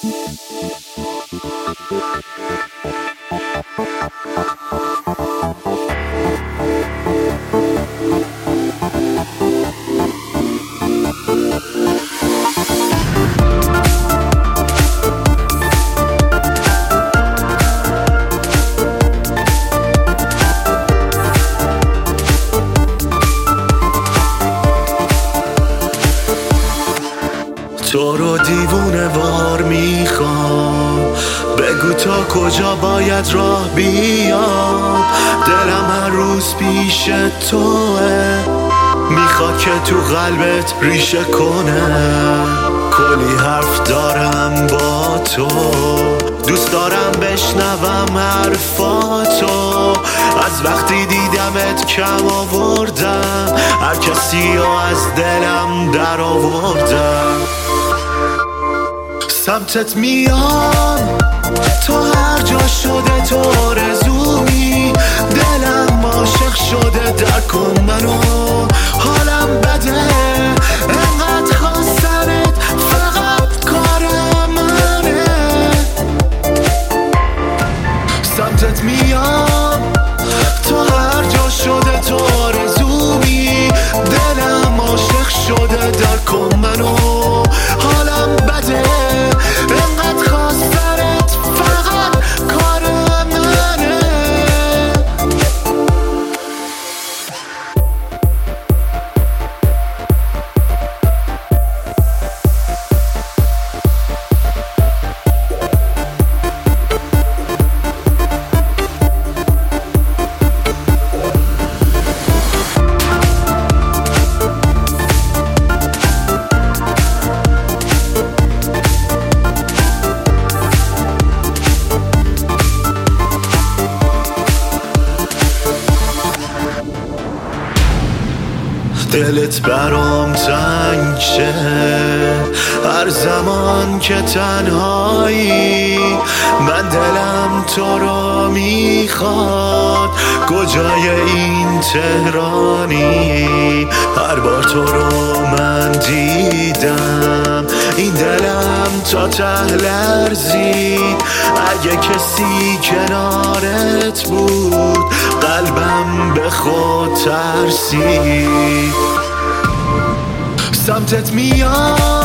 تو رو دیوونه وار میخوام، بگو تا کجا باید راه بیام. دلم هر روز پیش توه، میخواد که تو قلبت ریشه کنه. کلی حرف دارم با تو، دوست دارم بشنوم حرفاتو. از وقتی دیدمت کم آوردم، هر کسی رو از دلم در آوردم. سمتت میام، تو هر جا شده تو آرزومی. دلم عاشق شده، درک کن منو، حالم بده انقدر خواستنت، فقط کار منه. سمتت میام، تو هر جا شده تو آرزومی. دلم عاشق شده، درک کن منو، حالم بده انقدر خواستنت، فقط کار منه. دلت برام تنگ شه هر زمان که تنهایی. من دلم تو رو میخواد، کجای این تهرانی. هر بار تو رو من دیدم، این دلم تا ته لرزید. اگه کسی کنارت بود، قلبم به خود ترسید. سمتت میام،